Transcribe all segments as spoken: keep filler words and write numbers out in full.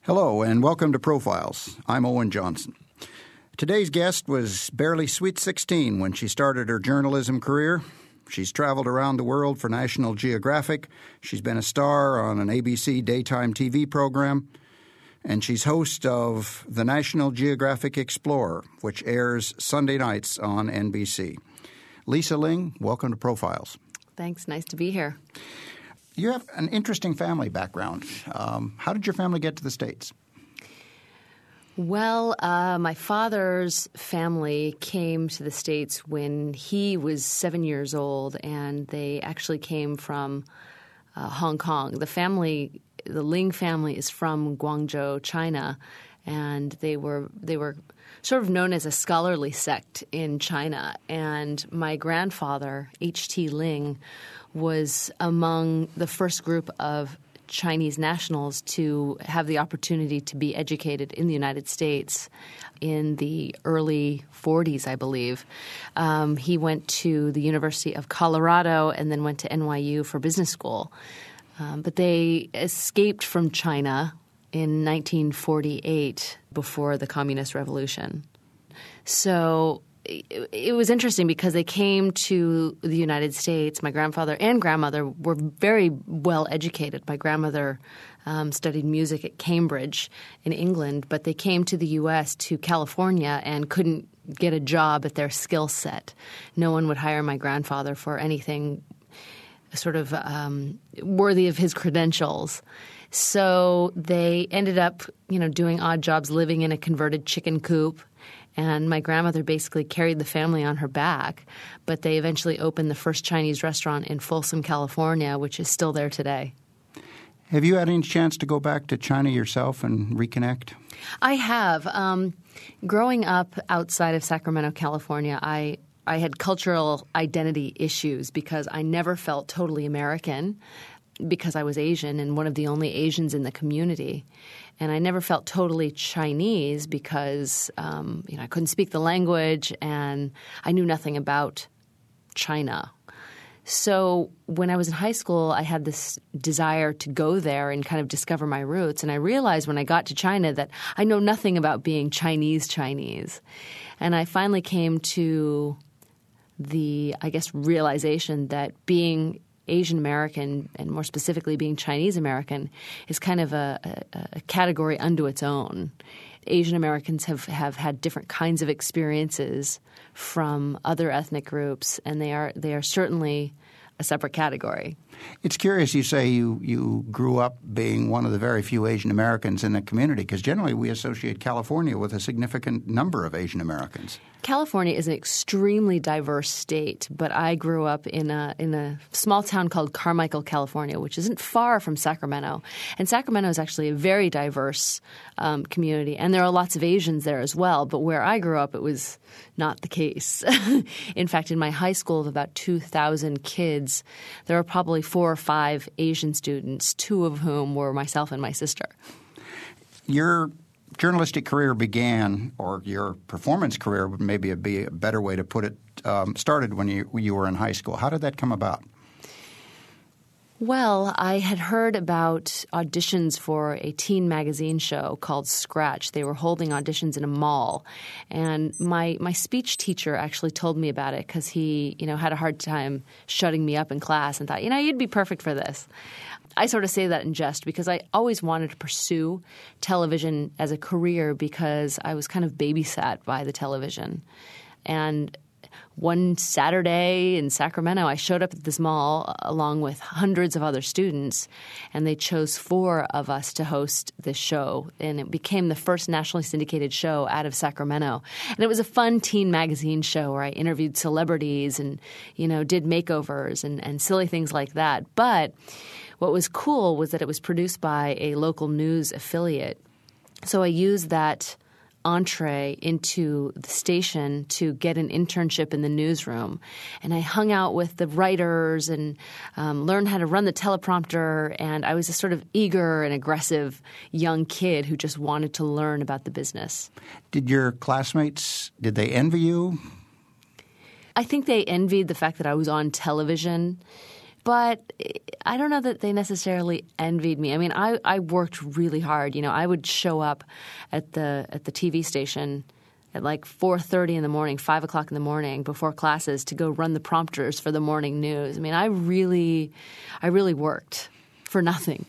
Hello, and welcome to Profiles. I'm Owen Johnson. Today's guest was barely sweet sixteen when she started her journalism career. She's traveled around the world for National Geographic. She's been a star on an A B C daytime T V program. And she's host of the National Geographic Explorer, which airs Sunday nights on N B C. Lisa Ling, welcome to Profiles. Thanks. Nice to be here. You have an interesting family background. Um, how did your family get to the States? Well, uh, my father's family came to the States when he was seven years old, and they actually came from uh, Hong Kong. The family, the Ling family, is from Guangzhou, China, and they were they were sort of known as a scholarly sect in China. And my grandfather, H T Ling, was among the first group of Chinese nationals to have the opportunity to be educated in the United States in the early forties, I believe. Um, he went to the University of Colorado and then went to N Y U for business school. Um, but they escaped from China in nineteen forty-eight before the Communist Revolution. So it, it was interesting because they came to the United States. My grandfather and grandmother were very well educated. My grandmother um, studied music at Cambridge in England, but they came to the U S, to California, and couldn't get a job at their skill set. No one would hire my grandfather for anything sort of um, worthy of his credentials. So they ended up, you know, doing odd jobs, living in a converted chicken coop. And my grandmother basically carried the family on her back. But they eventually opened the first Chinese restaurant in Folsom, California, which is still there today. Have you had any chance to go back to China yourself and reconnect? I have. Um, growing up outside of Sacramento, California, I I had cultural identity issues because I never felt totally American because I was Asian and one of the only Asians in the community. And I never felt totally Chinese because um, you know, I couldn't speak the language and I knew nothing about China. So when I was in high school, I had this desire to go there and kind of discover my roots. And I realized when I got to China that I know nothing about being Chinese Chinese. And I finally came to the, I guess, realization that being Asian American, and more specifically being Chinese American, is kind of a, a, a category unto its own. Asian Americans have, have had different kinds of experiences from other ethnic groups, and they are they are certainly a separate category. It's curious you say you, you grew up being one of the very few Asian Americans in the community because generally we associate California with a significant number of Asian Americans. California is an extremely diverse state, but I grew up in a in a small town called Carmichael, California, which isn't far from Sacramento. And Sacramento is actually a very diverse um, community, and there are lots of Asians there as well. But where I grew up, it was not the case. In fact, in my high school of about two thousand kids, there were probably four or five Asian students, two of whom were myself and my sister. Your journalistic career began, or your performance career would maybe be a better way to put it, um, started when you, you were in high school. How did that come about? Well, I had heard about auditions for a teen magazine show called Scratch. They were holding auditions in a mall. And my my speech teacher actually told me about it because he, you know, had a hard time shutting me up in class and thought, you know, you'd be perfect for this. I sort of say that in jest because I always wanted to pursue television as a career because I was kind of babysat by the television. And one Saturday in Sacramento, I showed up at this mall along with hundreds of other students, and they chose four of us to host this show. And it became the first nationally syndicated show out of Sacramento. And it was a fun teen magazine show where I interviewed celebrities and, you know, did makeovers and, and silly things like that. But what was cool was that it was produced by a local news affiliate. So I used that entree into the station to get an internship in the newsroom. And I hung out with the writers and um, learned how to run the teleprompter. And I was a sort of eager and aggressive young kid who just wanted to learn about the business. Did your classmates, did they envy you? I think they envied the fact that I was on television. but I don't know that they necessarily envied me. I mean, I, I worked really hard. You know, I would show up at the at the T V station at like four thirty in the morning, five o'clock in the morning before classes to go run the prompters for the morning news. I mean, I really, I really worked for nothing.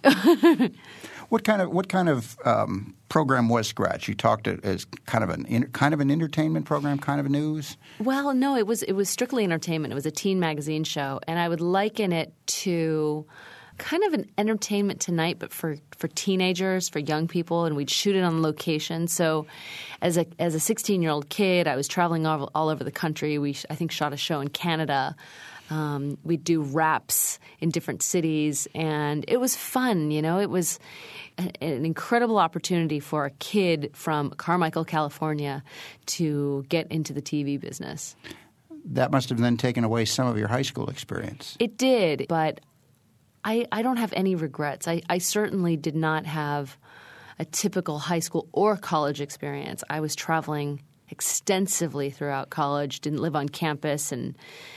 What kind of what kind of um, program was Scratch? You talked as kind of an kind of an entertainment program, kind of news. Well, no, it was it was strictly entertainment. It was a teen magazine show, and I would liken it to kind of an Entertainment Tonight, but for, for teenagers, for young people, and we'd shoot it on location. So, as a as a sixteen-year-old kid, I was traveling all, all over the country. We I think shot a show in Canada. Um, we'd do raps in different cities, and it was fun. You know, it was a, an incredible opportunity for a kid from Carmichael, California, to get into the T V business. That must have then taken away some of your high school experience. It did, but I, I don't have any regrets. I, I certainly did not have a typical high school or college experience. I was traveling extensively throughout college, didn't live on campus, and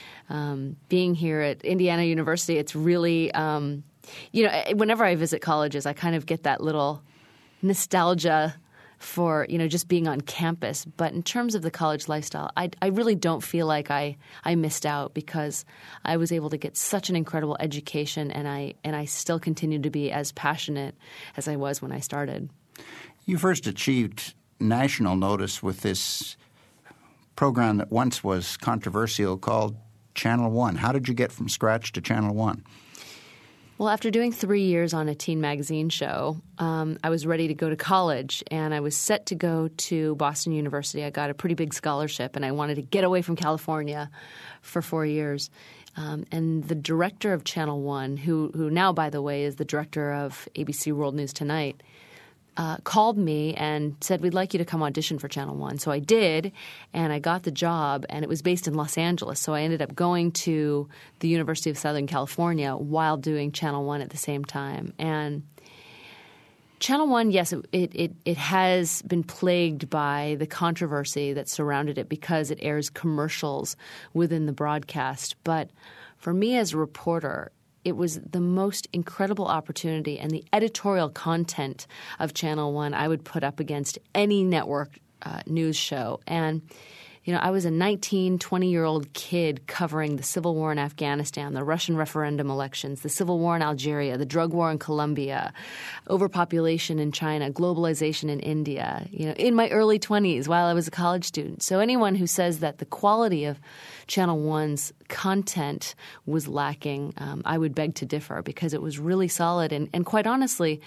um, being here at Indiana University, it's really um, – you know, whenever I visit colleges, I kind of get that little nostalgia for, you know, just being on campus. But in terms of the college lifestyle, I, I really don't feel like I, I missed out because I was able to get such an incredible education, and I and I still continue to be as passionate as I was when I started. You first achieved national notice with this program that once was controversial called Channel One. How did you get from Scratch to Channel One? Well, after doing three years on a teen magazine show, um, I was ready to go to college, and I was set to go to Boston University. I got a pretty big scholarship, and I wanted to get away from California for four years. Um, and the director of Channel One, who, who now, by the way, is the director of A B C World News Tonight, Uh, called me and said, we'd like you to come audition for Channel One. So I did, and I got the job, and it was based in Los Angeles. So I ended up going to the University of Southern California while doing Channel One at the same time. And Channel One, yes, it, it, it has been plagued by the controversy that surrounded it because it airs commercials within the broadcast. But for me as a reporter, it was the most incredible opportunity, and the editorial content of Channel One I would put up against any network uh, news show. And, you know, I was a nineteen, twenty-year-old kid covering the civil war in Afghanistan, the Russian referendum elections, the civil war in Algeria, the drug war in Colombia, overpopulation in China, globalization in India, you know, in my early twenties while I was a college student. So anyone who says that the quality of Channel One's content was lacking, um, I would beg to differ, because it was really solid. And, and quite honestly,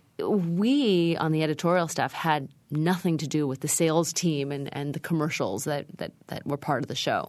we on the editorial staff had nothing to do with the sales team and, and the commercials that, that, that were part of the show.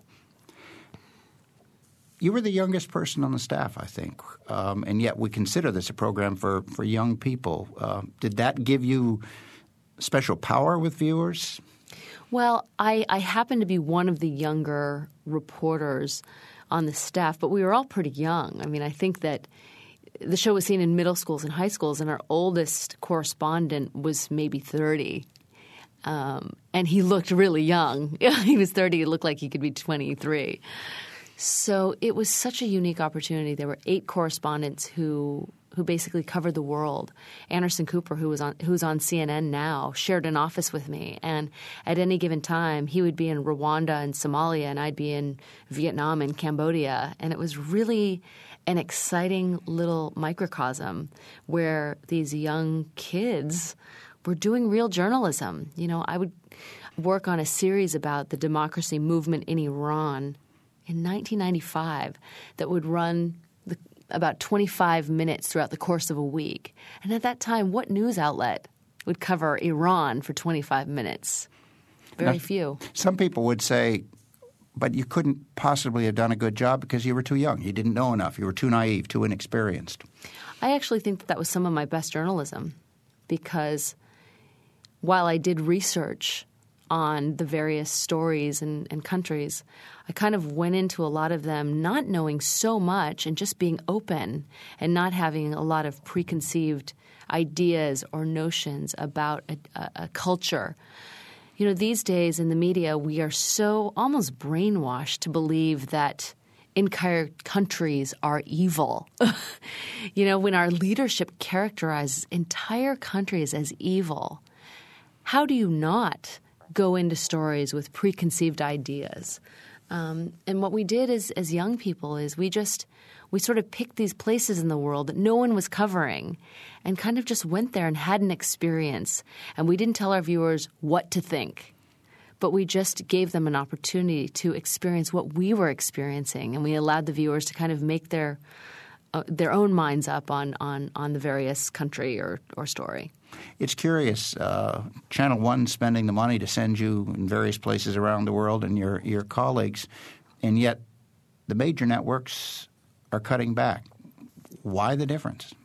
You were the youngest person on the staff, I think, um, and yet we consider this a program for, for young people. Uh, did that give you special power with viewers? Well, I, I happen to be one of the younger reporters on the staff, but we were all pretty young. I mean, I think that the show was seen in middle schools and high schools, and our oldest correspondent was maybe thirty. Um, and he looked really young. He was thirty. It looked like he could be twenty-three. So it was such a unique opportunity. There were eight correspondents who who basically covered the world. Anderson Cooper, who was on who's on C N N now, shared an office with me. And at any given time, he would be in Rwanda and Somalia, and I'd be in Vietnam and Cambodia. And it was really an exciting little microcosm where these young kids were doing real journalism. You know, I would work on a series about the democracy movement in Iran in nineteen ninety-five that would run the, about twenty-five minutes throughout the course of a week. And at that time, what news outlet would cover Iran for twenty-five minutes? Very now, few. Some people would say, but you couldn't possibly have done a good job because you were too young. You didn't know enough. You were too naive, too inexperienced. I actually think that that was some of my best journalism, because while I did research on the various stories and, and countries, I kind of went into a lot of them not knowing so much and just being open and not having a lot of preconceived ideas or notions about a, a, a culture. You know, these days in the media, we are so almost brainwashed to believe that entire countries are evil. You know, when our leadership characterizes entire countries as evil, how do you not go into stories with preconceived ideas? Um, and what we did as, as young people is we just we sort of picked these places in the world that no one was covering and kind of just went there and had an experience. And we didn't tell our viewers what to think, but we just gave them an opportunity to experience what we were experiencing. And we allowed the viewers to kind of make their uh, their own minds up on, on, on the various country or, or story. It's curious. Uh, Channel One spending the money to send you in various places around the world and your, your colleagues, and yet the major networks are cutting back. Why the difference?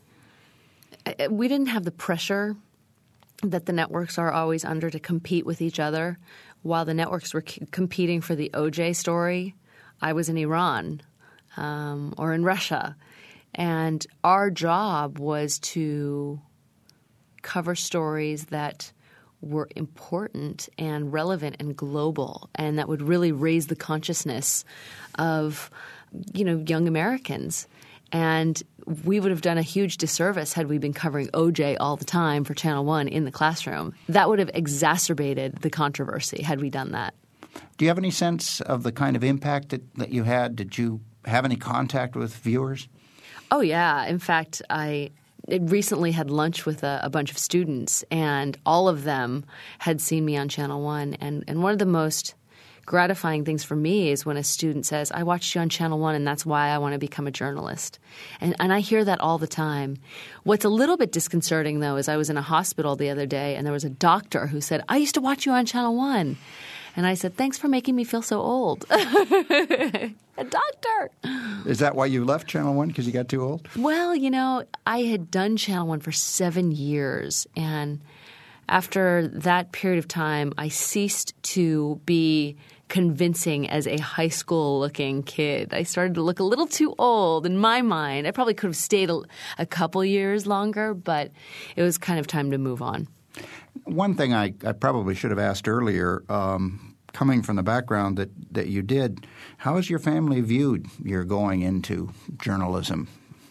We didn't have the pressure that the networks are always under to compete with each other. While the networks were c- competing for the O J story, I was in Iran um, or in Russia. And our job was to cover stories that were important and relevant and global and that would really raise the consciousness of, you know, young Americans. And we would have done a huge disservice had we been covering O J all the time for Channel One in the classroom. That would have exacerbated the controversy had we done that. Do you have any sense of the kind of impact that, that you had? Did you have any contact with viewers? Oh, yeah. In fact, I recently had lunch with a, a bunch of students, and all of them had seen me on Channel One. And, and one of the most gratifying things for me is when a student says, I watched you on Channel One and that's why I want to become a journalist. And, and I hear that all the time. What's a little bit disconcerting, though, is I was in a hospital the other day and there was a doctor who said, I used to watch you on Channel One. And I said, thanks for making me feel so old. A doctor. Is that why you left Channel One, because you got too old? Well, you know, I had done Channel One for seven years. And after that period of time, I ceased to be convincing as a high school-looking kid. I started to look a little too old in my mind. I probably could have stayed a, a couple years longer, but it was kind of time to move on. One thing I, I probably should have asked earlier, um, coming from the background that, that you did, how has your family viewed your going into journalism?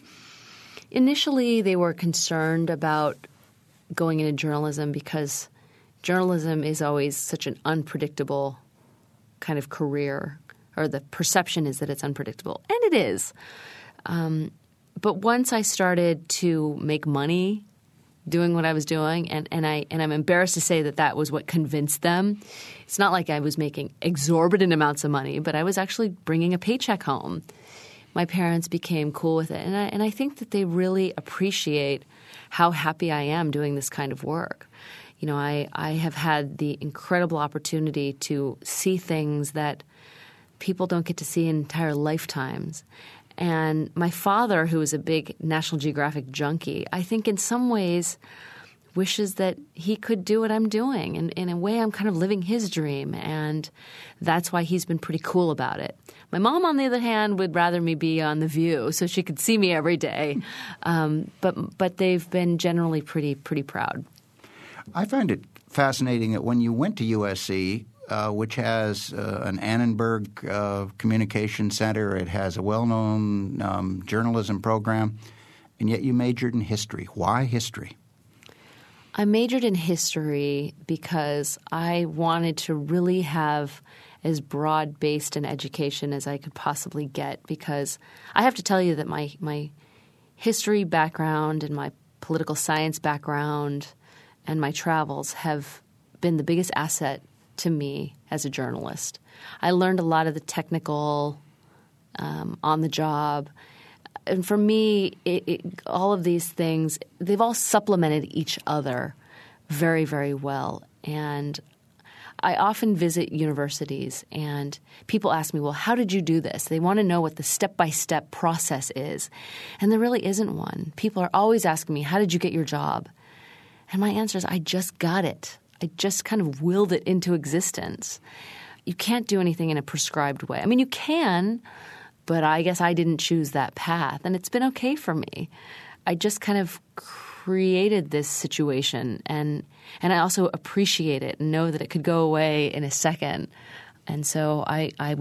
Initially, they were concerned about going into journalism because journalism is always such an unpredictable kind of career, or the perception is that it's unpredictable, and it is. Um, but once I started to make money doing what I was doing, and, and, I, and I'm embarrassed to say that that was what convinced them. It's not like I was making exorbitant amounts of money, but I was actually bringing a paycheck home. My parents became cool with it, and I, and I think that they really appreciate how happy I am doing this kind of work. You know, I, I have had the incredible opportunity to see things that people don't get to see in entire lifetimes. And my father, who is a big National Geographic junkie, I think in some ways wishes that he could do what I'm doing. And in a way, I'm kind of living his dream, and that's why he's been pretty cool about it. My mom, on the other hand, would rather me be on The View so she could see me every day. Um, but but they've been generally pretty pretty proud. I find it fascinating that when you went to U S C, uh, which has uh, an Annenberg uh, Communication Center, it has a well-known um, journalism program, and yet you majored in history. Why history? I majored in history because I wanted to really have as broad-based an education as I could possibly get, because I have to tell you that my my history background and my political science background and my travels have been the biggest asset to me as a journalist. I learned a lot of the technical um, on the job. And for me, it, it, all of these things, they've all supplemented each other very, very well. And I often visit universities and people ask me, well, how did you do this? They want to know what the step-by-step process is. And there really isn't one. People are always asking me, how did you get your job? And my answer is, I just got it. I just kind of willed it into existence. You can't do anything in a prescribed way. I mean, you can, but I guess I didn't choose that path, and it's been okay for me. I just kind of created this situation, and and I also appreciate it and know that it could go away in a second. And so I, I will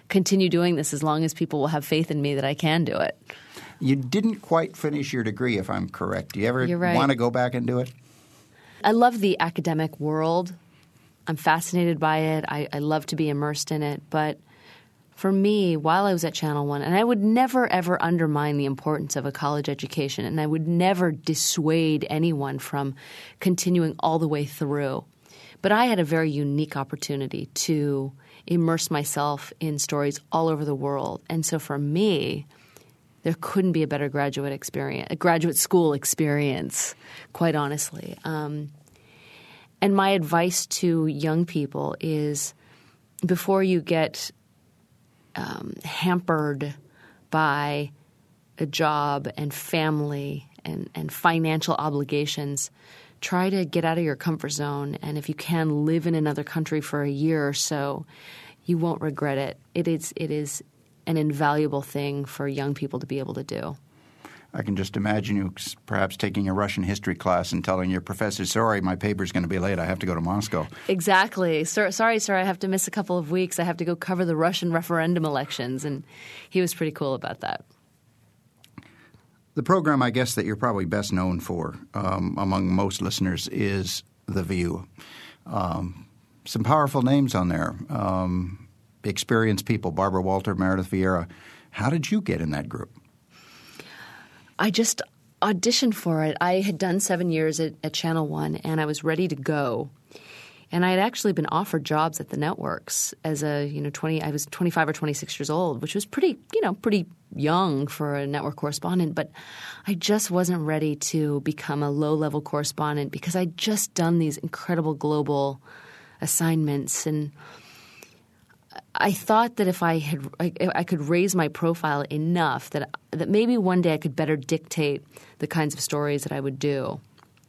continue doing this as long as people will have faith in me that I can do it. You didn't quite finish your degree, if I'm correct. Do you ever You're right. want to go back and do it? I love the academic world. I'm fascinated by it. I, I love to be immersed in it. But for me, while I was at Channel One, and I would never, ever undermine the importance of a college education, and I would never dissuade anyone from continuing all the way through. But I had a very unique opportunity to immerse myself in stories all over the world. And so for me, there couldn't be a better graduate experience, a graduate school experience, quite honestly. Um, and my advice to young people is before you get um, hampered by a job and family and, and financial obligations, try to get out of your comfort zone. And if you can, live in another country for a year or so, you won't regret it. It is, it is an invaluable thing for young people to be able to do. I can just imagine you perhaps taking a Russian history class and telling your professor, sorry, my paper's going to be late. I have to go to Moscow. Exactly. Sir, sorry, sir, I have to miss a couple of weeks. I have to go cover the Russian referendum elections. And he was pretty cool about that. The program, I guess, that you're probably best known for um, among most listeners is The View. Um, some powerful names on there. Um, experienced people, Barbara Walter, Meredith Vieira. How did you get in that group? I just auditioned for it. I had done seven years at, at Channel One, and I was ready to go. And I had actually been offered jobs at the networks as a, you know, twenty. I was twenty-five or twenty-six years old, which was pretty, you know, pretty young for a network correspondent. But I just wasn't ready to become a low-level correspondent because I'd just done these incredible global assignments, and I thought that if I had, I, I could raise my profile enough that that maybe one day I could better dictate the kinds of stories that I would do.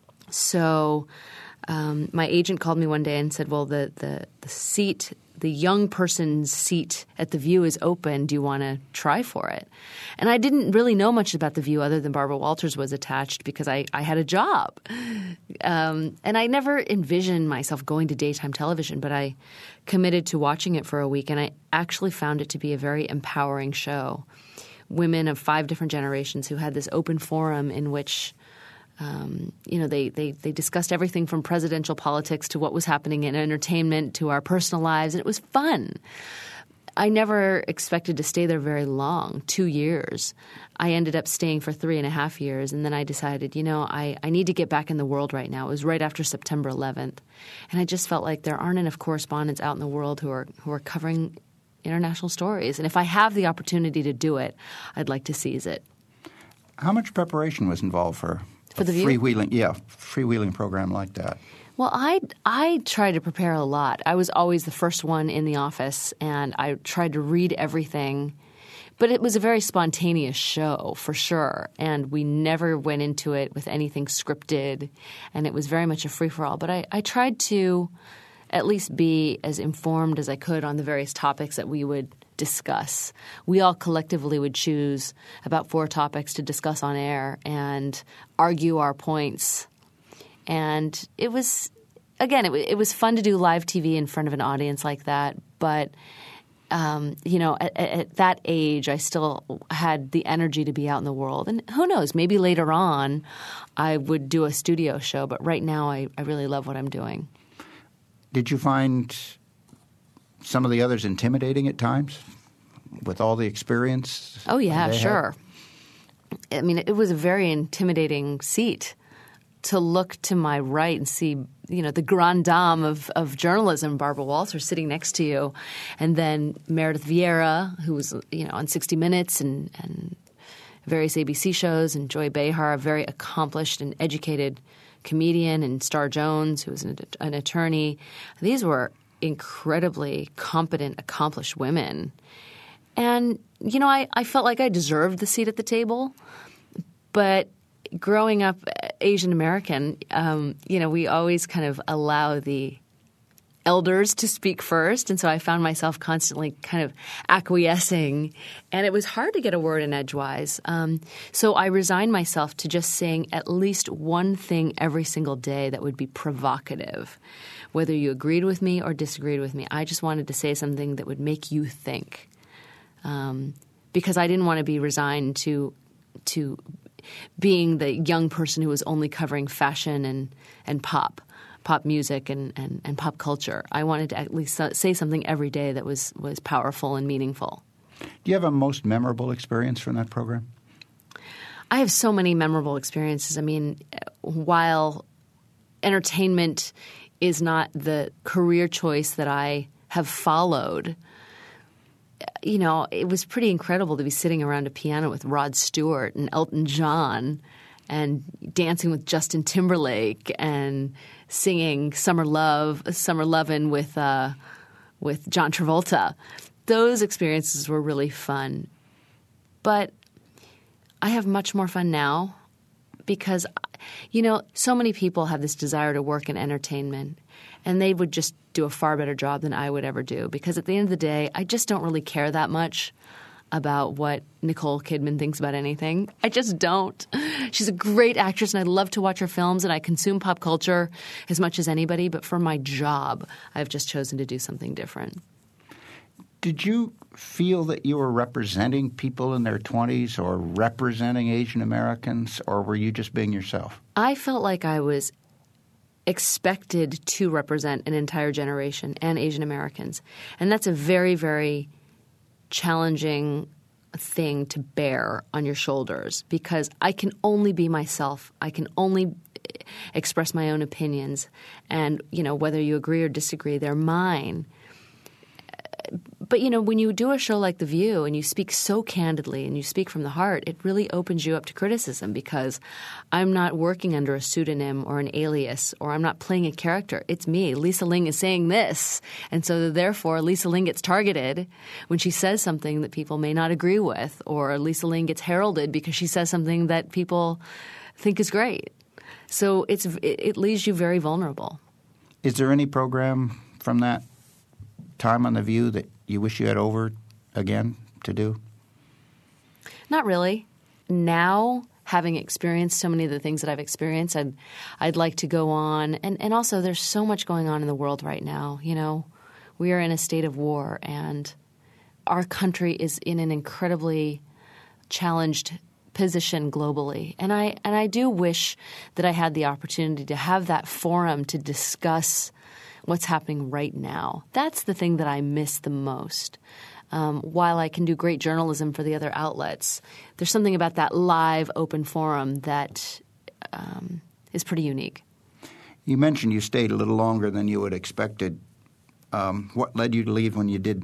So um, my agent called me one day and said, well, the, the, the seat, the young person's seat at The View is open. Do you want to try for it? And I didn't really know much about The View other than Barbara Walters was attached because I, I had a job. Um, and I never envisioned myself going to daytime television, but I committed to watching it for a week, and I actually found it to be a very empowering show. Women of five different generations who had this open forum in which Um, you know, they, they, they discussed everything from presidential politics to what was happening in entertainment to our personal lives, and it was fun. I never expected to stay there very long, two years. I ended up staying for three and a half years, and then I decided, you know, I, I need to get back in the world right now. It was right after September eleventh, and I just felt like there aren't enough correspondents out in the world who are who are covering international stories. And if I have the opportunity to do it, I'd like to seize it. How much preparation was involved for For The View? freewheeling, yeah, freewheeling program like that? Well, I I tried to prepare a lot. I was always the first one in the office, and I tried to read everything. But it was a very spontaneous show, for sure, and we never went into it with anything scripted, and it was very much a free-for-all. But I, I tried to at least be as informed as I could on the various topics that we would discuss. We all collectively would choose about four topics to discuss on air and argue our points. And it was, again, it, it was fun to do live T V in front of an audience like that. But, um, you know, at, at that age, I still had the energy to be out in the world. And who knows, maybe later on I would do a studio show. But right now I, I really love what I'm doing. Did you find some of the others intimidating at times with all the experience? Oh, yeah, sure. Had? I mean, it was a very intimidating seat to look to my right and see, you know, the grande dame of, of journalism, Barbara Walters, sitting next to you. And then Meredith Vieira, who was, you know, on sixty minutes and, and various A B C shows, and Joy Behar, a very accomplished and educated comedian, and Star Jones, who was an, an attorney. These were incredibly competent, accomplished women. And, you know, I, I felt like I deserved the seat at the table. But growing up Asian American, um, you know, we always kind of allow the elders to speak first. And so I found myself constantly kind of acquiescing. And it was hard to get a word in edgewise. Um, so I resigned myself to just saying at least one thing every single day that would be provocative. Whether you agreed with me or disagreed with me, I just wanted to say something that would make you think. um, because I didn't want to be resigned to to being the young person who was only covering fashion and, and pop, pop music and, and, and pop culture. I wanted to at least say something every day that was, was powerful and meaningful. Do you have a most memorable experience from that program? I have so many memorable experiences. I mean, while entertainment is not the career choice that I have followed, you know, it was pretty incredible to be sitting around a piano with Rod Stewart and Elton John and dancing with Justin Timberlake and singing Summer Love, Summer Lovin' with uh, with John Travolta. Those experiences were really fun. But I have much more fun now because, you know, so many people have this desire to work in entertainment, and they would just do a far better job than I would ever do because at the end of the day, I just don't really care that much about what Nicole Kidman thinks about anything. I just don't. She's a great actress, and I love to watch her films, and I consume pop culture as much as anybody. But for my job, I've just chosen to do something different. Did you feel that you were representing people in their twenties or representing Asian Americans, or were you just being yourself? I felt like I was expected to represent an entire generation and Asian Americans. And that's a very, very challenging thing to bear on your shoulders because I can only be myself. I can only express my own opinions. And, you know, whether you agree or disagree, they're mine. But, you know, when you do a show like The View and you speak so candidly and you speak from the heart, it really opens you up to criticism because I'm not working under a pseudonym or an alias or I'm not playing a character. It's me. Lisa Ling is saying this. And so therefore Lisa Ling gets targeted when she says something that people may not agree with, or Lisa Ling gets heralded because she says something that people think is great. So it's it, it leaves you very vulnerable. Is there any program from that time on The View that you wish you had over again to do? Not really. Now, having experienced so many of the things that I've experienced, I'd, I'd like to go on. And, and also, there's so much going on in the world right now. You know, we are in a state of war, and our country is in an incredibly challenged position globally. And I and I do wish that I had the opportunity to have that forum to discuss what's happening right now. That's the thing that I miss the most. Um, while I can do great journalism for the other outlets, there's something about that live, open forum that um, is pretty unique. You mentioned you stayed a little longer than you had expected. Um, what led you to leave when you did?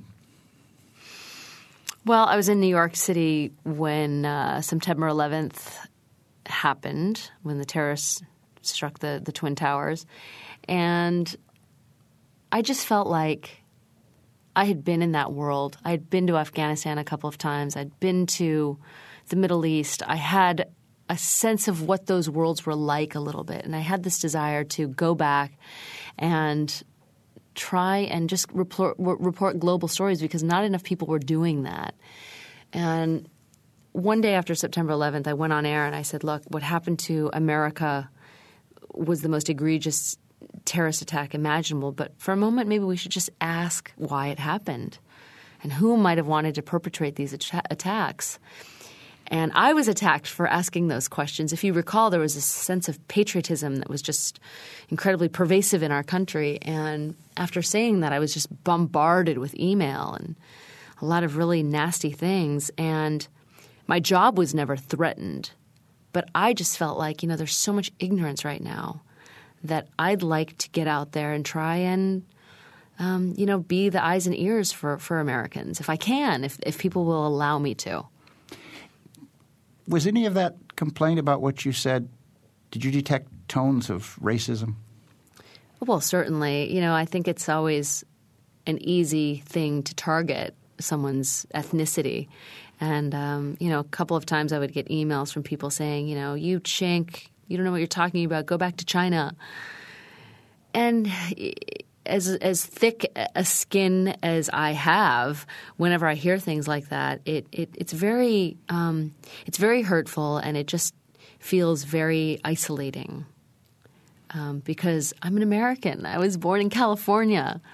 Well, I was in New York City when uh, September eleventh happened, when the terrorists struck the, the Twin Towers. And I just felt like I had been in that world. I had been to Afghanistan a couple of times. I'd been to the Middle East. I had a sense of what those worlds were like a little bit. And I had this desire to go back and try and just report, report global stories because not enough people were doing that. And one day after September eleventh, I went on air and I said, look, what happened to America was the most egregious terrorist attack imaginable. But for a moment, maybe we should just ask why it happened and who might have wanted to perpetrate these at- attacks. And I was attacked for asking those questions. If you recall, there was a sense of patriotism that was just incredibly pervasive in our country. And after saying that, I was just bombarded with email and a lot of really nasty things. And my job was never threatened. But I just felt like, you know, there's so much ignorance right now that I'd like to get out there and try and, um, you know, be the eyes and ears for, for Americans, if I can, if, if people will allow me to. Was any of that complaint about what you said, did you detect tones of racism? Well, certainly. You know, I think it's always an easy thing to target someone's ethnicity. And, um, you know, a couple of times I would get emails from people saying, you know, you chink, you don't know what you're talking about, go back to China. And as as thick a skin as I have, whenever I hear things like that, it, it it's very um, it's very hurtful, and it just feels very isolating. Um, because I'm an American. I was born in California.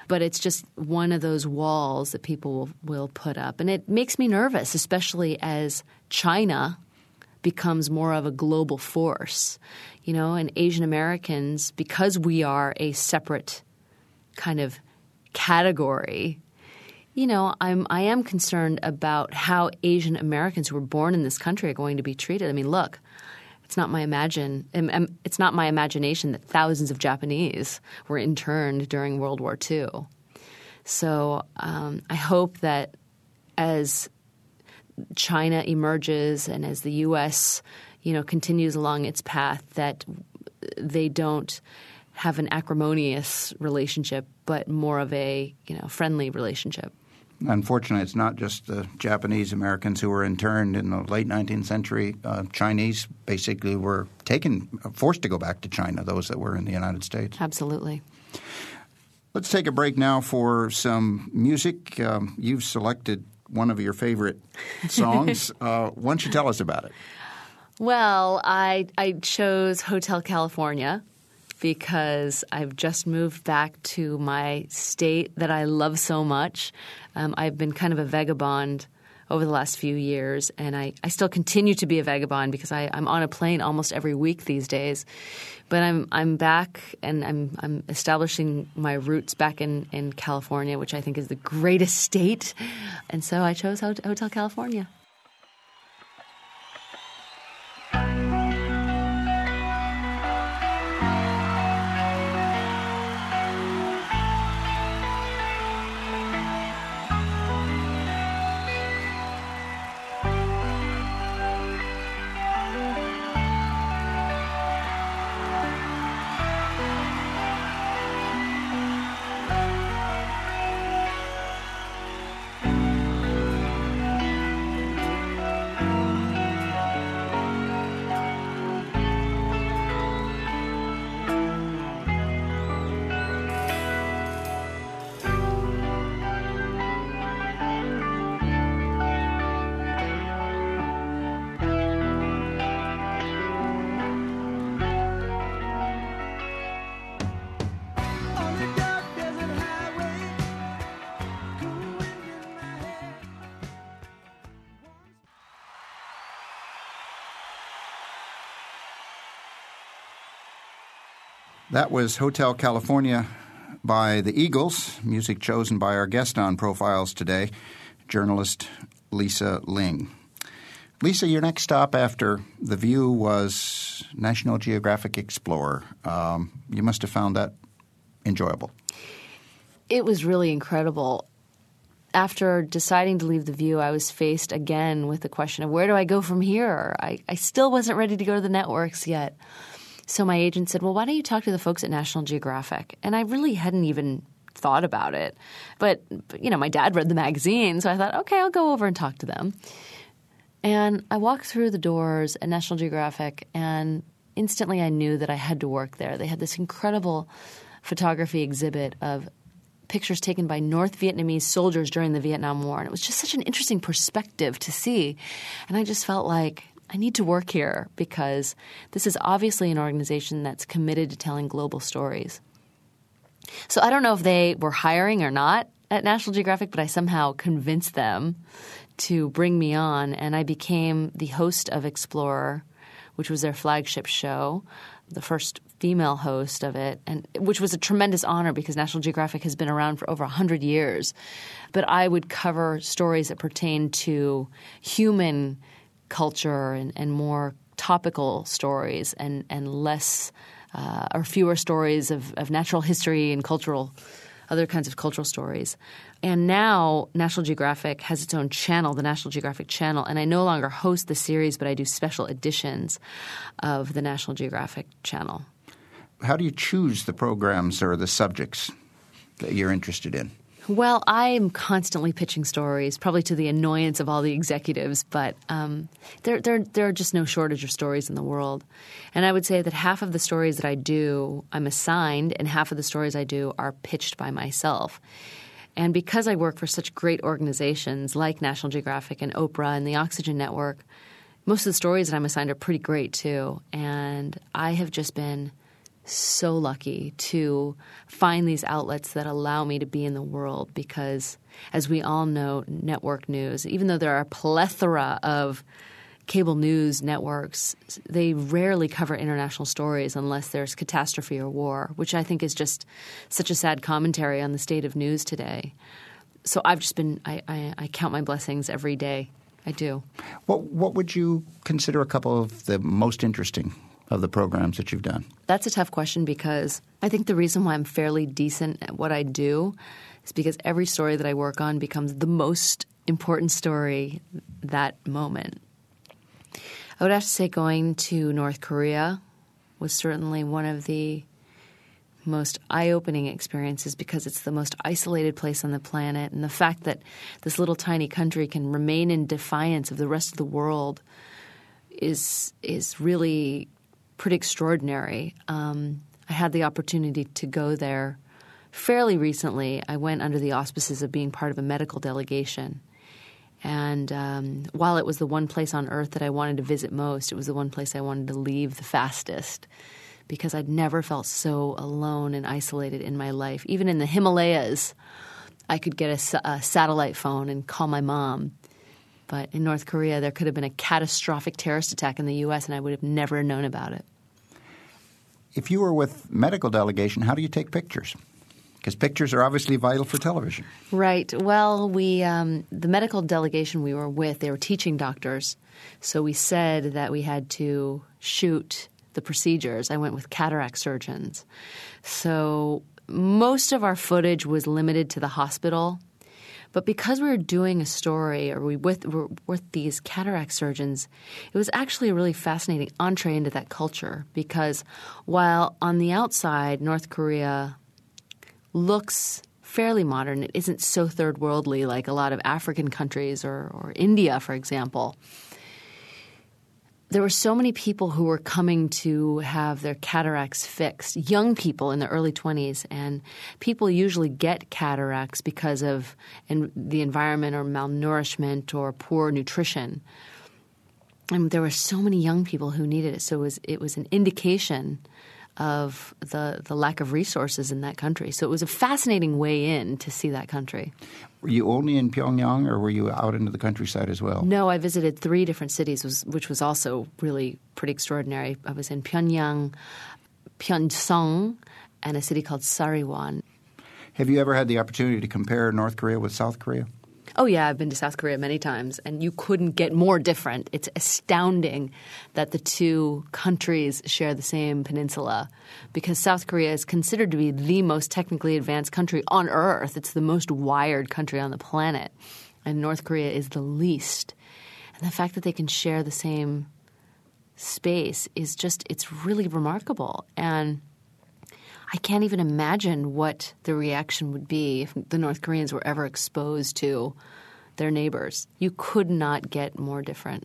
but it's just one of those walls that people will, will put up. And it makes me nervous, especially as China becomes more of a global force. You know, and Asian Americans, because we are a separate kind of category, you know, I'm I am concerned about how Asian Americans who were born in this country are going to be treated. I mean, look, it's not my imagine it's not my imagination that thousands of Japanese were interned during World War Two. So um, I hope that as China emerges and as the U S, you know, continues along its path, that they don't have an acrimonious relationship, but more of a, you know, friendly relationship. Unfortunately, it's not just the Japanese Americans who were interned in the late nineteenth century. Uh, Chinese basically were taken, forced to go back to China, those that were in the United States. Absolutely. Let's take a break now for some music. Um, you've selected one of your favorite songs. uh, why don't you tell us about it? Well, I I chose Hotel California because I've just moved back to my state that I love so much. Um, I've been kind of a vagabond over the last few years, and I, I still continue to be a vagabond because I, I'm on a plane almost every week these days. But I'm I'm back, and I'm I'm establishing my roots back in, in California, which I think is the greatest state. And so I chose Hotel California. That was Hotel California by the Eagles, music chosen by our guest on Profiles today, journalist Lisa Ling. Lisa, your next stop after The View was National Geographic Explorer. Um, you must have found that enjoyable. It was really incredible. After deciding to leave The View, I was faced again with the question of where do I go from here? I, I still wasn't ready to go to the networks yet. So my agent said, well, why don't you talk to the folks at National Geographic? And I really hadn't even thought about it. But, you know, my dad read the magazine, so I thought, okay, I'll go over and talk to them. And I walked through the doors at National Geographic, and instantly I knew that I had to work there. They had this incredible photography exhibit of pictures taken by North Vietnamese soldiers during the Vietnam War. And it was just such an interesting perspective to see. And I just felt like I need to work here because this is obviously an organization that's committed to telling global stories. So I don't know if they were hiring or not at National Geographic, but I somehow convinced them to bring me on, and I became the host of Explorer, which was their flagship show, the first female host of it, and which was a tremendous honor because National Geographic has been around for over one hundred years. But I would cover stories that pertain to human culture and, and more topical stories and, and less uh, or fewer stories of, of natural history and cultural other kinds of cultural stories. And now National Geographic has its own channel, the National Geographic Channel, and I no longer host the series, but I do special editions of the National Geographic Channel. How do you choose the programs or the subjects that you're interested in? Well, I'm constantly pitching stories, probably to the annoyance of all the executives, but um, there, there, there are just no shortage of stories in the world. And I would say that half of the stories that I do I'm assigned, and half of the stories I do are pitched by myself. And because I work for such great organizations like National Geographic and Oprah and the Oxygen Network, most of the stories that I'm assigned are pretty great too. And I have just been so lucky to find these outlets that allow me to be in the world because, as we all know, network news, even though there are a plethora of cable news networks, they rarely cover international stories unless there's catastrophe or war, which I think is just such a sad commentary on the state of news today. So I've just been I, – I, I count my blessings every day. I do. What, what would you consider a couple of the most interesting of the programs that you've done? That's a tough question because I think the reason why I'm fairly decent at what I do is because every story that I work on becomes the most important story that moment. I would have to say going to North Korea was certainly one of the most eye-opening experiences because it's the most isolated place on the planet. And the fact that this little tiny country can remain in defiance of the rest of the world is is really pretty extraordinary. Um, I had the opportunity to go there fairly recently. I went under the auspices of being part of a medical delegation. And um, while it was the one place on earth that I wanted to visit most, it was the one place I wanted to leave the fastest because I'd never felt so alone and isolated in my life. Even in the Himalayas, I could get a, a satellite phone and call my mom. But in North Korea, there could have been a catastrophic terrorist attack in the U S, and I would have never known about it. If you were with medical delegation, how do you take pictures? Because pictures are obviously vital for television. Right. Well, we um, the medical delegation we were with, they were teaching doctors. So we said that we had to shoot the procedures. I went with cataract surgeons. So most of our footage was limited to the hospital. But because we were doing a story or we with, were with these cataract surgeons, it was actually a really fascinating entree into that culture because while on the outside North Korea looks fairly modern, it isn't so third worldly like a lot of African countries or, or India, for example. There were so many people who were coming to have their cataracts fixed, young people in the early twenties, and people usually get cataracts because of in, the environment or malnourishment or poor nutrition. And there were so many young people who needed it, so it was, it was an indication of the, the lack of resources in that country. So it was a fascinating way in to see that country. Were you only in Pyongyang or were you out into the countryside as well? No, I visited three different cities, was, which was also really pretty extraordinary. I was in Pyongyang, Pyeongseong, and a city called Sariwon. Have you ever had the opportunity to compare North Korea with South Korea? Oh, yeah, I've been to South Korea many times, and you couldn't get more different. It's astounding that the two countries share the same peninsula because South Korea is considered to be the most technically advanced country on Earth. It's the most wired country on the planet, and North Korea is the least. And the fact that they can share the same space is just – it's really remarkable. And I can't even imagine what the reaction would be if the North Koreans were ever exposed to their neighbors. You could not get more different.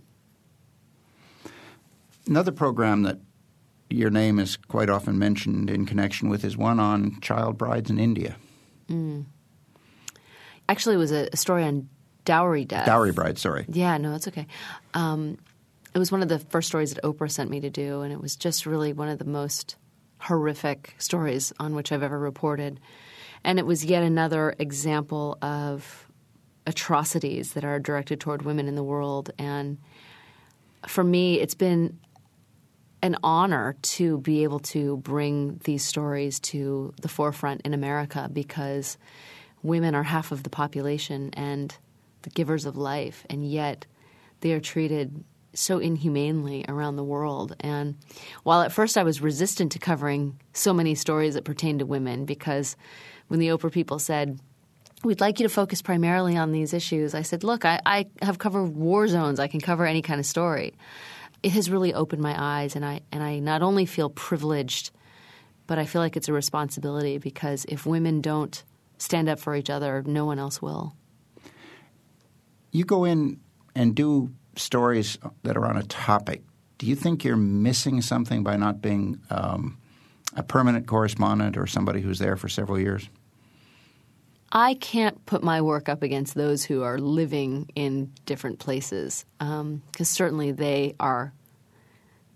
Another program that your name is quite often mentioned in connection with is one on child brides in India. Mm. Actually, it was a story on dowry death. Dowry brides, sorry. Yeah, no, that's okay. Um, it was one of the first stories that Oprah sent me to do, and it was just really one of the most horrific stories on which I've ever reported. And it was yet another example of atrocities that are directed toward women in the world. And for me, it's been an honor to be able to bring these stories to the forefront in America because women are half of the population and the givers of life, and yet they are treated so inhumanely around the world. And while at first I was resistant to covering so many stories that pertain to women because when the Oprah people said, we'd like you to focus primarily on these issues, I said, look, I, I have covered war zones. I can cover any kind of story. It has really opened my eyes, and I and I not only feel privileged, but I feel like it's a responsibility because if women don't stand up for each other, no one else will. You go in and do stories that are on a topic. Do you think you're missing something by not being um, a permanent correspondent or somebody who's there for several years? I can't put my work up against those who are living in different places because um, certainly they are,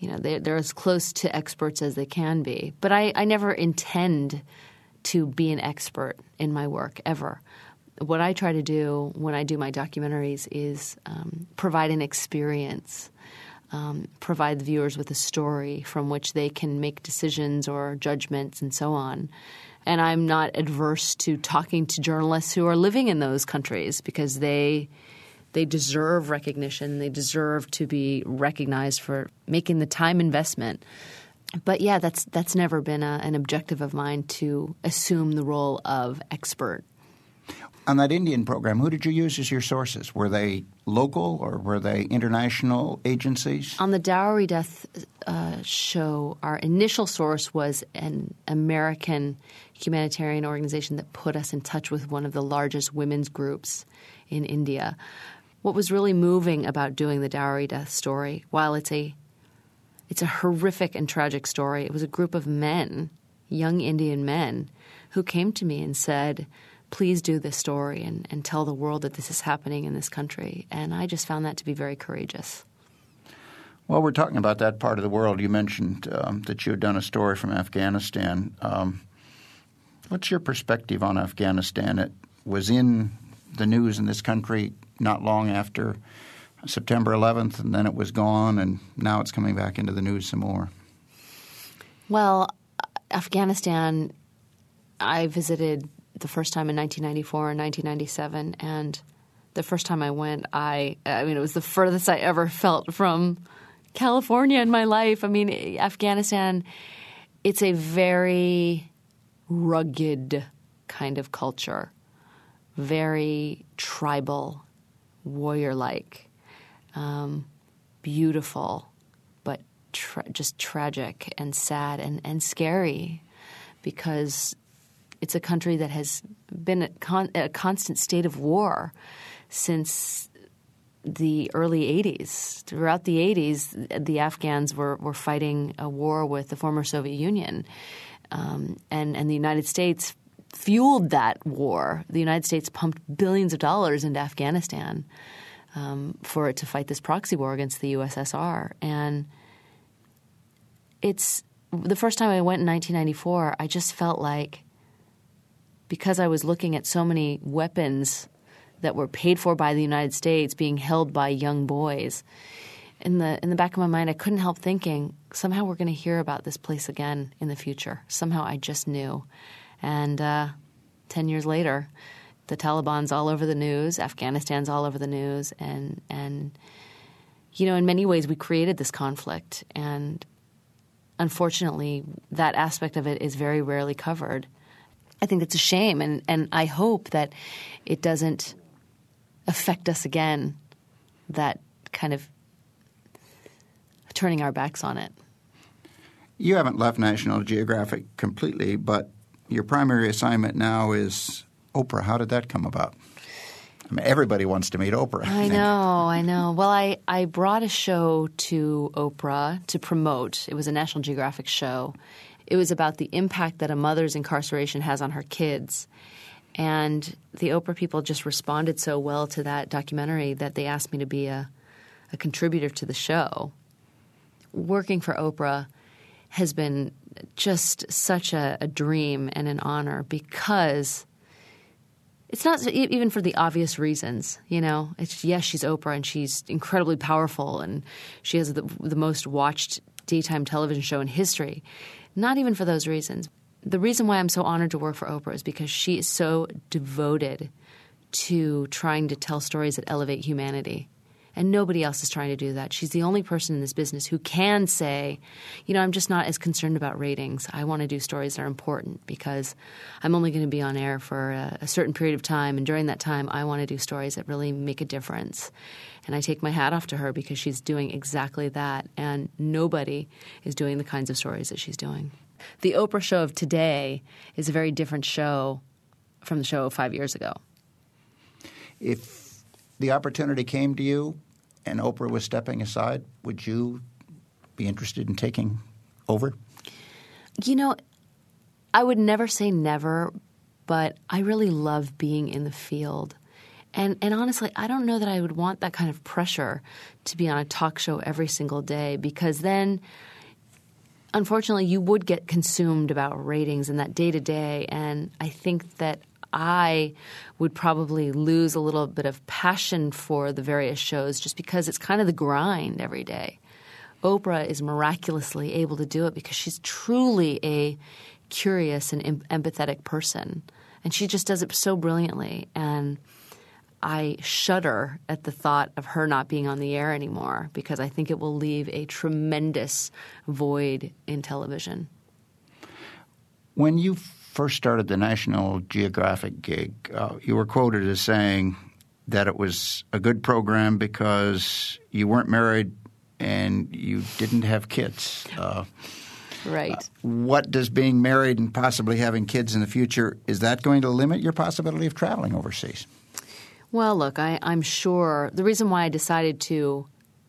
You know, they're, they're as close to experts as they can be. But I, I never intend to be an expert in my work, ever. What I try to do when I do my documentaries is um, provide an experience, um, provide the viewers with a story from which they can make decisions or judgments and so on. And I'm not adverse to talking to journalists who are living in those countries because they they deserve recognition. They deserve to be recognized for making the time investment. But yeah, that's that's never been a, an objective of mine to assume the role of expert. On that Indian program, who did you use as your sources? Were they local or were they international agencies? On the Dowry Death uh, show, our initial source was an American humanitarian organization that put us in touch with one of the largest women's groups in India. What was really moving about doing the Dowry Death story, while it's a it's a horrific and tragic story, it was a group of men, young Indian men, who came to me and said, please do this story and, and tell the world that this is happening in this country. And I just found that to be very courageous. Well, we're talking about that part of the world. You mentioned um, that you had done a story from Afghanistan. Um, what's your perspective on Afghanistan? It was in the news in this country not long after September eleventh, and then it was gone, and now it's coming back into the news some more. Well, Afghanistan, I visited the first time in nineteen ninety-four and nineteen ninety-seven, and the first time I went, I I mean, it was the furthest I ever felt from California in my life. I mean, Afghanistan, it's a very rugged kind of culture, very tribal, warrior-like, um, beautiful, but tra- just tragic and sad and, and scary because it's a country that has been at con- a constant state of war since the early eighties. Throughout the eighties, the Afghans were, were fighting a war with the former Soviet Union, um, and, and the United States fueled that war. The United States pumped billions of dollars into Afghanistan um, for it to fight this proxy war against the U S S R. And it's the first time I went in nineteen ninety-four, I just felt like because I was looking at so many weapons that were paid for by the United States being held by young boys, in the in the back of my mind, I couldn't help thinking, somehow we're going to hear about this place again in the future. Somehow I just knew. And uh, ten years later, the Taliban's all over the news, Afghanistan's all over the news, and, and you know, in many ways we created this conflict. And unfortunately, that aspect of it is very rarely covered. I think it's a shame, and, and I hope that it doesn't affect us again, that kind of turning our backs on it. You haven't left National Geographic completely, but your primary assignment now is Oprah. How did that come about? I mean, everybody wants to meet Oprah. I, I know, I know. Well, I, I brought a show to Oprah to promote. It was a National Geographic show. It was about the impact that a mother's incarceration has on her kids. And the Oprah people just responded so well to that documentary that they asked me to be a, a contributor to the show. Working for Oprah has been just such a, a dream and an honor because it's not even for the obvious reasons, you know. It's yes, she's Oprah and she's incredibly powerful and she has the, the most watched daytime television show in history. Not even for those reasons. The reason why I'm so honored to work for Oprah is because she is so devoted to trying to tell stories that elevate humanity. And nobody else is trying to do that. She's the only person in this business who can say, you know, I'm just not as concerned about ratings. I want to do stories that are important because I'm only going to be on air for a, a certain period of time. And during that time, I want to do stories that really make a difference. And I take my hat off to her because she's doing exactly that. And nobody is doing the kinds of stories that she's doing. The Oprah show of today is a very different show from the show of five years ago. If the opportunity came to you and Oprah was stepping aside, would you be interested in taking over? You know, I would never say never, but I really love being in the field. And and honestly, I don't know that I would want that kind of pressure to be on a talk show every single day, because then, unfortunately, you would get consumed about ratings and that day-to-day. And I think that I would probably lose a little bit of passion for the various shows just because it's kind of the grind every day. Oprah is miraculously able to do it because she's truly a curious and em- empathetic person. And she just does it so brilliantly. And I shudder at the thought of her not being on the air anymore because I think it will leave a tremendous void in television. When you first started the National Geographic gig, uh, you were quoted as saying that it was a good program because you weren't married and you didn't have kids. Uh, right. Uh, what does being married and possibly having kids in the future, is that going to limit your possibility of traveling overseas? Well, look, I, I'm sure the reason why I decided to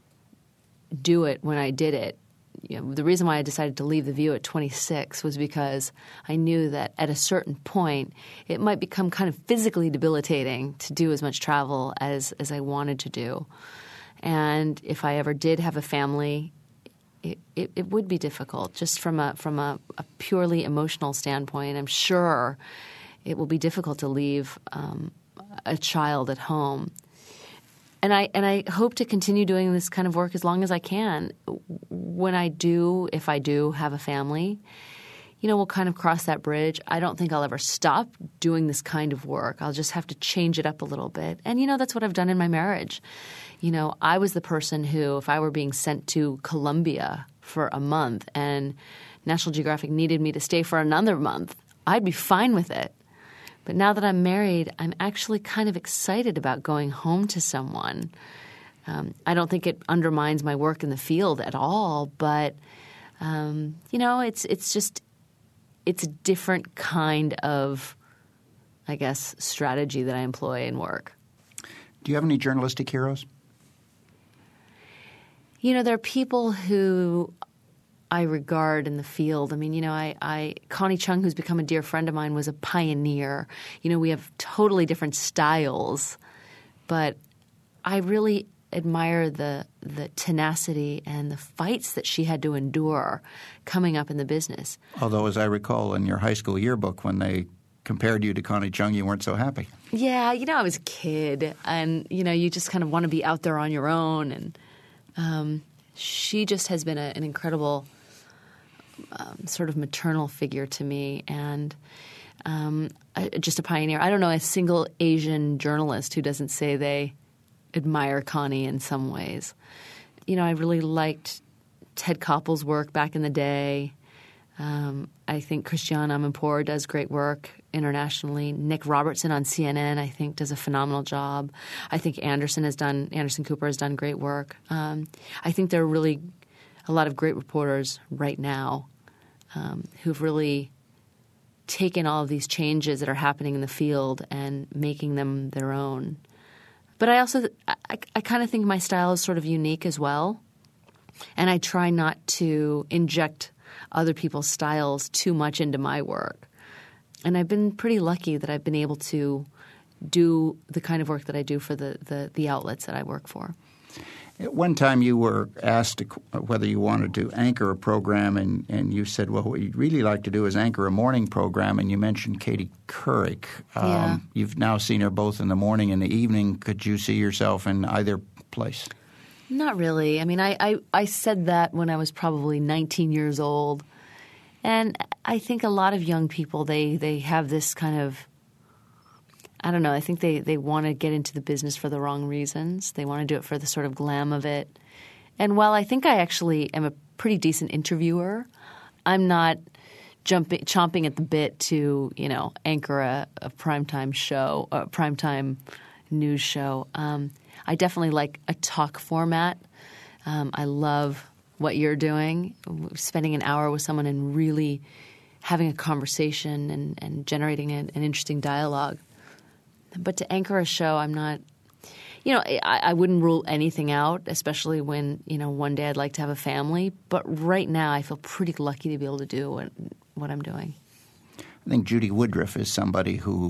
do it when I did it, you know, the reason why I decided to leave The View at twenty-six was because I knew that at a certain point it might become kind of physically debilitating to do as much travel as, as I wanted to do. And if I ever did have a family, it, it, it would be difficult just from a from a, a purely emotional standpoint. I'm sure it will be difficult to leave um, a child at home. And I and I hope to continue doing this kind of work as long as I can. When I do, if I do have a family, you know, we'll kind of cross that bridge. I don't think I'll ever stop doing this kind of work. I'll just have to change it up a little bit. And, you know, that's what I've done in my marriage. You know, I was the person who, if I were being sent to Colombia for a month and National Geographic needed me to stay for another month, I'd be fine with it. But now that I'm married, I'm actually kind of excited about going home to someone. Um, I don't think it undermines my work in the field at all, but, um, you know, it's it's just it's a different kind of, I guess, strategy that I employ in work. Do you have any journalistic heroes? You know, there are people who I regard in the field. I mean, you know, I, I Connie Chung, who's become a dear friend of mine, was a pioneer. You know, we have totally different styles, but I really admire the the tenacity and the fights that she had to endure coming up in the business. Although, as I recall, in your high school yearbook, when they compared you to Connie Chung, you weren't so happy. Yeah, you know, I was a kid, and, you know, you just kind of want to be out there on your own. And um, she just has been a, an incredible um, sort of maternal figure to me, and um, a, just a pioneer. I don't know a single Asian journalist who doesn't say they admire Connie in some ways. You know, I really liked Ted Koppel's work back in the day. Um, I think Christiane Amanpour does great work internationally. Nick Robertson on C N N, I think, does a phenomenal job. I think Anderson has done Anderson Cooper has done great work. Um, I think there are really a lot of great reporters right now um, who've really taken all of these changes that are happening in the field and making them their own. But I also I, I kind of think my style is sort of unique as well, and I try not to inject other people's styles too much into my work. And I've been pretty lucky that I've been able to do the kind of work that I do for the, the, the outlets that I work for. At one time you were asked whether you wanted to anchor a program, and, and you said, well, what you'd really like to do is anchor a morning program, and you mentioned Katie Couric. Um, yeah. You've now seen her both in the morning and the evening. Could you see yourself in either place? Not really. I mean, I, I, I said that when I was probably nineteen years old. And I think a lot of young people, they, they have this kind of – I don't know. I think they, they want to get into the business for the wrong reasons. They want to do it for the sort of glam of it. And while I think I actually am a pretty decent interviewer, I'm not jumping, chomping at the bit to, you know, anchor a, a primetime show, a primetime news show. Um, I definitely like a talk format. Um, I love what you're doing, spending an hour with someone and really having a conversation and, and generating an, an interesting dialogue. But to anchor a show, I'm not – you know, I, I wouldn't rule anything out, especially when, you know, one day I'd like to have a family. But right now I feel pretty lucky to be able to do what, what I'm doing. I think Judy Woodruff is somebody who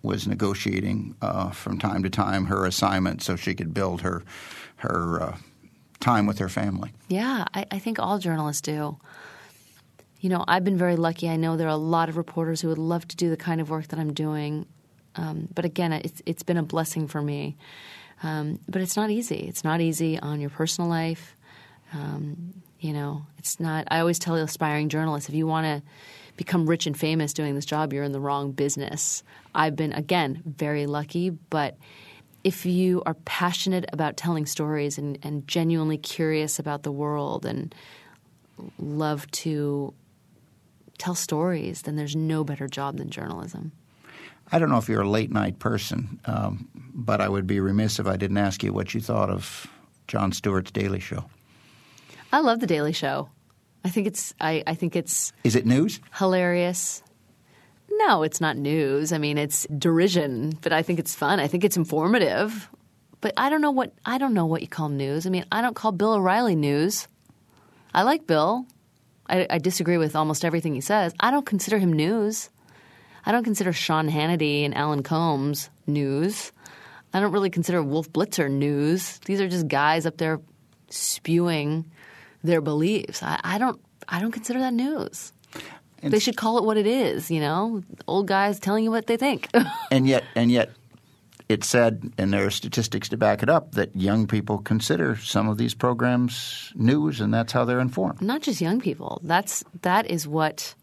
was negotiating uh, from time to time her assignment so she could build her her uh, time with her family. Yeah, I, I think all journalists do. You know, I've been very lucky. I know there are a lot of reporters who would love to do the kind of work that I'm doing. Um, but again, it's, it's been a blessing for me. Um, but it's not easy. It's not easy on your personal life. Um, you know, it's not – I always tell aspiring journalists, if you want to become rich and famous doing this job, you're in the wrong business. I've been, again, very lucky. But if you are passionate about telling stories and, and genuinely curious about the world and love to tell stories, then there's no better job than journalism. I don't know if you're a late-night person, um, but I would be remiss if I didn't ask you what you thought of Jon Stewart's Daily Show. I love The Daily Show. I think it's I, I think it's Is it news? Hilarious. No, it's not news. I mean, it's derision, but I think it's fun. I think it's informative. But I don't know what I don't know what you call news. I mean, I don't call Bill O'Reilly news. I like Bill. I, I disagree with almost everything he says. I don't consider him news. I don't consider Sean Hannity and Alan Combs news. I don't really consider Wolf Blitzer news. These are just guys up there spewing their beliefs. I, I don't I don't consider that news. And they should call it what it is, you know, old guys telling you what they think. and yet and yet it's said, and there are statistics to back it up, that young people consider some of these programs news, and that's how they're informed. Not just young people. That's that is what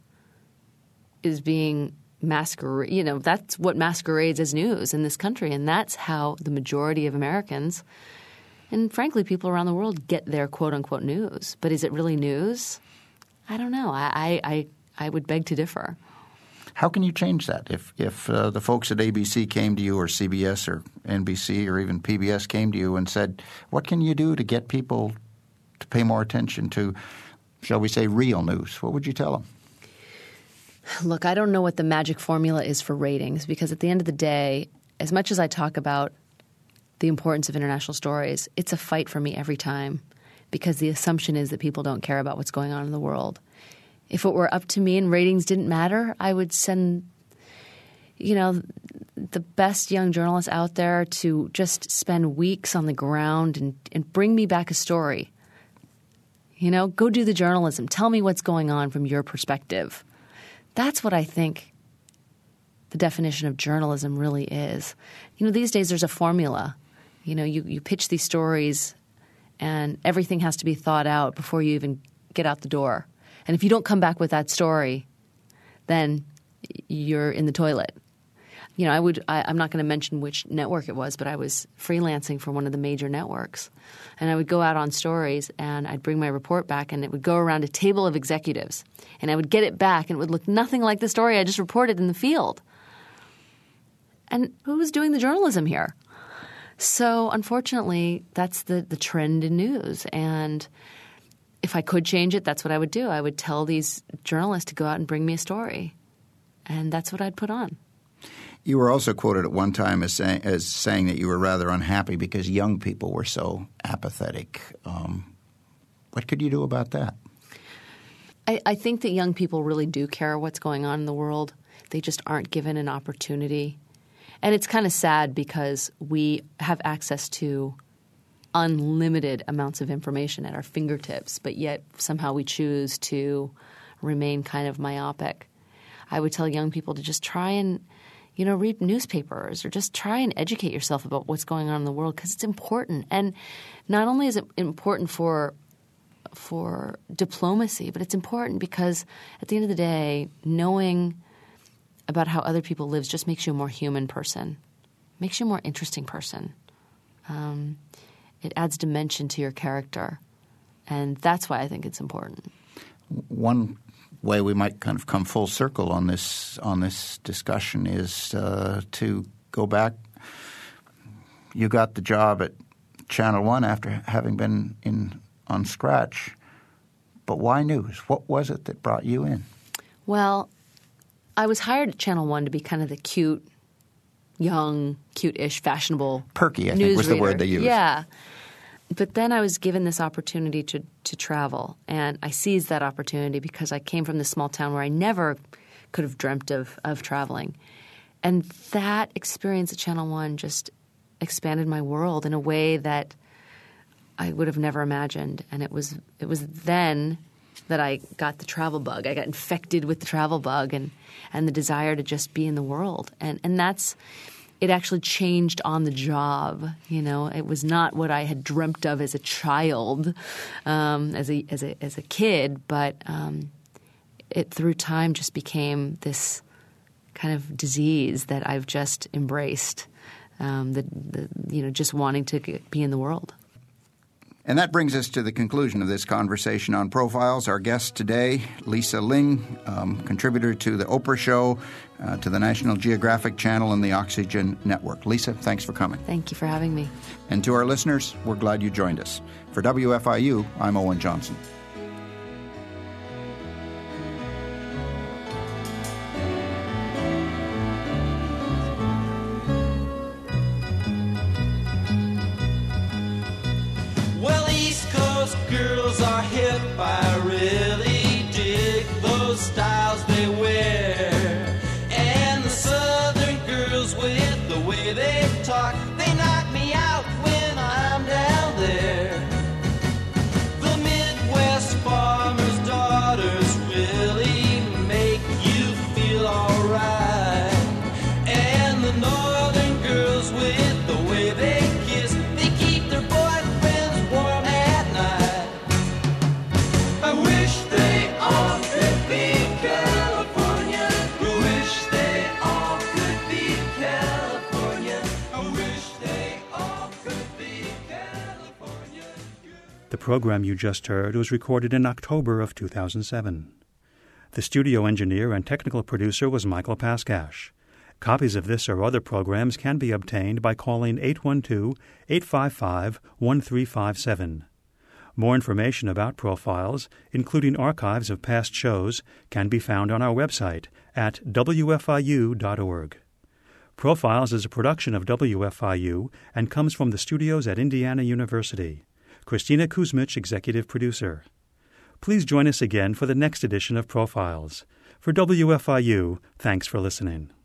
is being masquerade. You know, that's what masquerades as news in this country, and that's how the majority of Americans and frankly people around the world get their quote unquote news. But is it really news? I don't know. I I, I would beg to differ. How can you change that? If if uh, the folks at A B C came to you, or C B S or N B C or even P B S came to you and said, what can you do to get people to pay more attention to, shall we say, real news? What would you tell them? Look, I don't know what the magic formula is for ratings, because at the end of the day, as much as I talk about the importance of international stories, it's a fight for me every time, because the assumption is that people don't care about what's going on in the world. If it were up to me and ratings didn't matter, I would send, you know, the best young journalists out there to just spend weeks on the ground and, and bring me back a story. You know, go do the journalism. Tell me what's going on from your perspective. That's what I think the definition of journalism really is. You know, these days there's a formula. You know, you, you pitch these stories and everything has to be thought out before you even get out the door. And if you don't come back with that story, then you're in the toilet. You know, I would, I, I'm not going to mention which network it was, but I was freelancing for one of the major networks. And I would go out on stories and I'd bring my report back and it would go around a table of executives. And I would get it back and it would look nothing like the story I just reported in the field. And who was doing the journalism here? So unfortunately, that's the, the trend in news. And if I could change it, that's what I would do. I would tell these journalists to go out and bring me a story. And that's what I'd put on. You were also quoted at one time as, say, as saying that you were rather unhappy because young people were so apathetic. Um, what could you do about that? I, I think that young people really do care what's going on in the world. They just aren't given an opportunity. And it's kind of sad because we have access to unlimited amounts of information at our fingertips, but yet somehow we choose to remain kind of myopic. I would tell young people to just try and, you know, read newspapers or just try and educate yourself about what's going on in the world, because it's important. And not only is it important for for diplomacy, but it's important because at the end of the day, knowing about how other people live just makes you a more human person, makes you a more interesting person. Um, it adds dimension to your character, and that's why I think it's important. One way we might kind of come full circle on this on this discussion is uh, to go back. You got the job at Channel One after having been in on Scratch, but why news? What was it that brought you in? Well, I was hired at Channel One to be kind of the cute, young, cute-ish, fashionable perky, I news think was reader. the word they used. Yeah. But then I was given this opportunity to, to travel, and I seized that opportunity because I came from this small town where I never could have dreamt of, of traveling. And that experience at Channel One just expanded my world in a way that I would have never imagined. And it was it was then that I got the travel bug. I got infected with the travel bug and, and the desire to just be in the world. And and that's – it actually changed on the job. You know, it was not what I had dreamt of as a child, um, as a as a as a kid, but um, it through time just became this kind of disease that I've just embraced. Um, the, the you know just wanting to be in the world. And that brings us to the conclusion of this conversation on profiles. Our guest today, Lisa Ling, um, contributor to The Oprah Show, uh, to the National Geographic Channel and the Oxygen Network. Lisa, thanks for coming. Thank you for having me. And to our listeners, we're glad you joined us. For W F I U, I'm Owen Johnson. Girls are hip, I really dig those styles they wear. And the southern girls with the way they talk, they knock me out when I'm down there. The Midwest farmers' daughters really make you feel alright. And the northern girls with the way they kiss, they keep their boyfriends warm at night. I wish they all could be California. I wish they all could be California. I wish they all could be California. The program you just heard was recorded in October of two thousand seven. The studio engineer and technical producer was Michael Paskash. Copies of this or other programs can be obtained by calling eight one two, eight five five, one three five seven. More information about Profiles, including archives of past shows, can be found on our website at w f i u dot org. Profiles is a production of W F I U and comes from the studios at Indiana University. Christina Kuzmich, executive producer. Please join us again for the next edition of Profiles. For W F I U, thanks for listening.